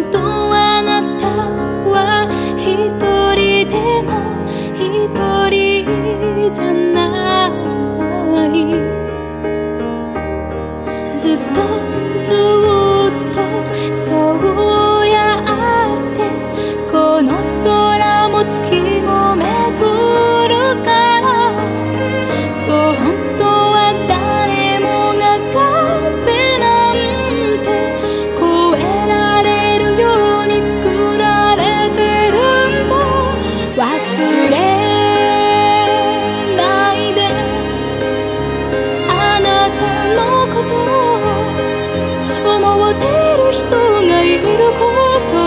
本当あなたは一人でも一人じゃない。ずっとそうやってこの空も月も巡るから、そう本当は誰もが壁なんて越えられるように作られてるんだ。忘れないであなたのことを思ってる人がいること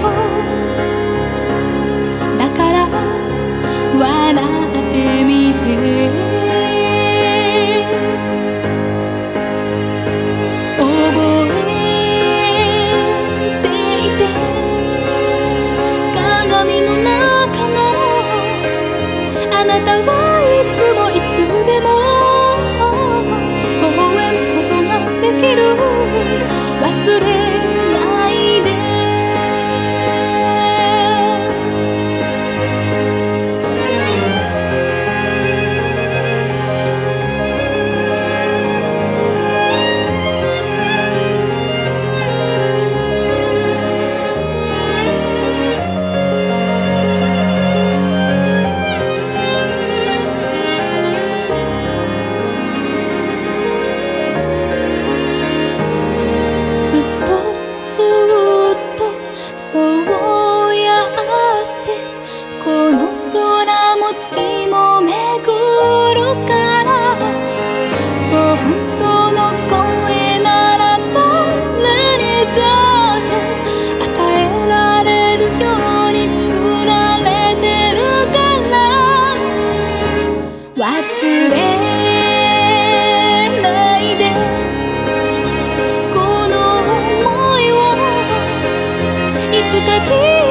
だから、笑ってみて。覚えていて、鏡の中のあなたはいつもいつでも微笑むことができる。忘れないで。そうやってこの空も月も巡るから、そう本当の声なら誰にだって与えられるように作られてるから、忘れないでこの想いをいつか